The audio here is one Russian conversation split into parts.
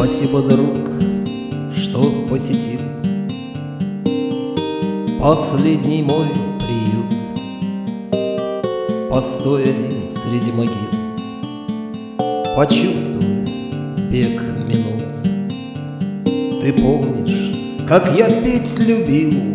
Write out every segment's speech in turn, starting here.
Спасибо, друг, что посетил последний мой приют. Постой один среди могил, почувствуй бег минут. Ты помнишь, как я петь любил,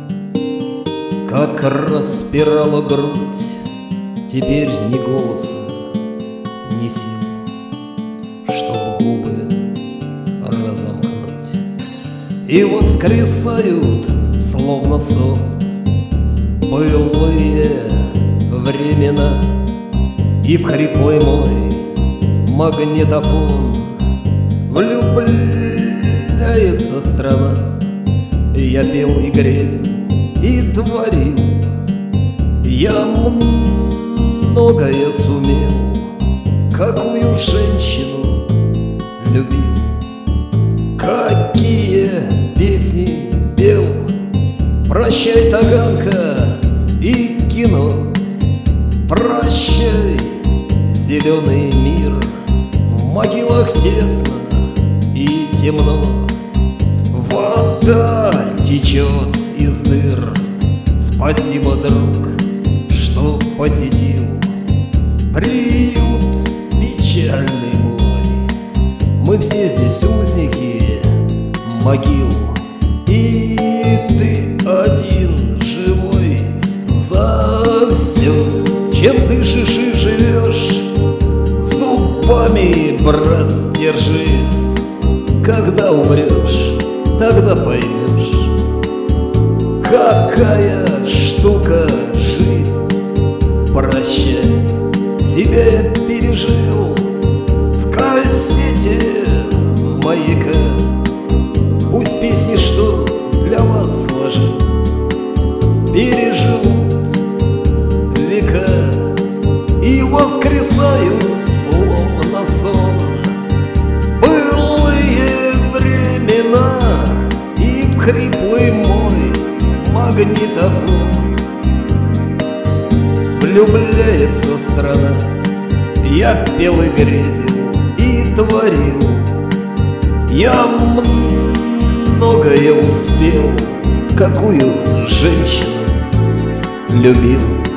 как распирала грудь. Теперь ни голоса, ни сил, чтоб губы разомкнуть. И воскресают, словно сон, былые времена. И в хриплый мой магнитофон влюбляется страна. Я пел и грезил, и творил, я многое сумел, какую женщину любил, какие песни пел. Прощай, Таганка и кино, прощай, зеленый мир. В могилах тесно и темно, вода течет из дыр. Спасибо, друг, что посетил приют печальный мой. Мы все здесь узники могил, и ты один живой. За все, чем дышишь и живешь, зубами, брат, держись. Когда умрешь, тогда поймешь, какая штука жизнь. Прощай, себя я пережил в кассете маяка. Пусть песни, что для вас сложил, переживут века и воскресают, словно сон, былые времена. И в хриплый мой магнитофон влюбляется страна. Я пел и грезил, и творил, я многое успел, какую женщину любил,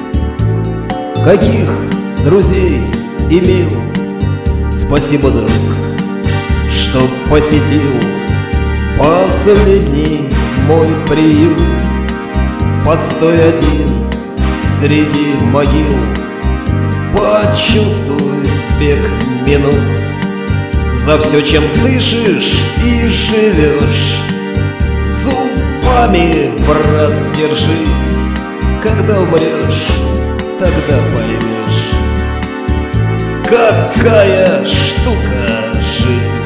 каких друзей имел. Спасибо, друг, что посетил последний мой приют. Постой один среди могил, почувствуй бег минут. За все, чем дышишь и живешь, зубами, брат, держись. Когда умрешь, тогда поймешь, какая штука жизнь.